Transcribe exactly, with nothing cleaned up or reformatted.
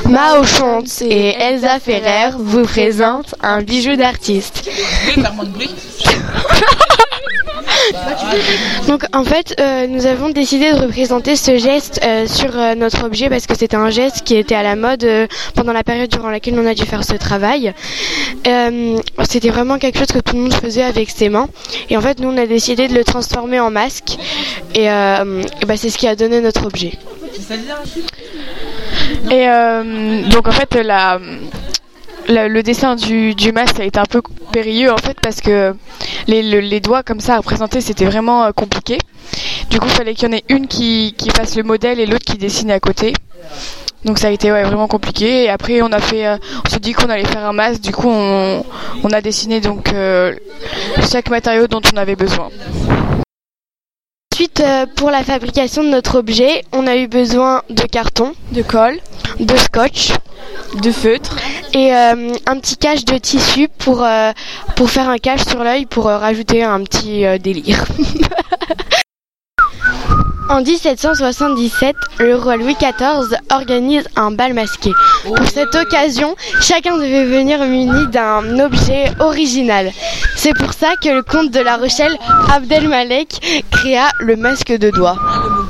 Mao Schantz et Elsa Ferrer vous présentent un bijou d'artiste. Donc en fait, euh, nous avons décidé de représenter ce geste euh, sur euh, notre objet parce que c'était un geste qui était à la mode euh, pendant la période durant laquelle on a dû faire ce travail. Euh, c'était vraiment quelque chose que tout le monde faisait avec ses mains. Et en fait, nous on a décidé de le transformer en masque. Et, euh, et bah, c'est ce qui a donné notre objet. Et euh, donc en fait, la... Le, le dessin du, du masque a été un peu périlleux en fait parce que les, le, les doigts comme ça à représenter c'était vraiment euh, compliqué. Du coup il fallait qu'il y en ait une qui, qui fasse le modèle et l'autre qui dessine à côté. Donc ça a été ouais, vraiment compliqué et après on a fait, euh, on s'est dit qu'on allait faire un masque. Du coup on, on a dessiné donc euh, chaque matériau dont on avait besoin. Ensuite, euh, pour la fabrication de notre objet, on a eu besoin de carton, de colle, de scotch, de feutre et euh, un petit cache de tissu pour, euh, pour faire un cache sur l'œil pour euh, rajouter un petit euh, délire. En dix-sept cent soixante-dix-sept, le roi Louis quatorze organise un bal masqué. Pour cette occasion, chacun devait venir muni d'un objet original. C'est pour ça que le comte de La Rochelle, Abdelmalek, créa le masque de doigts.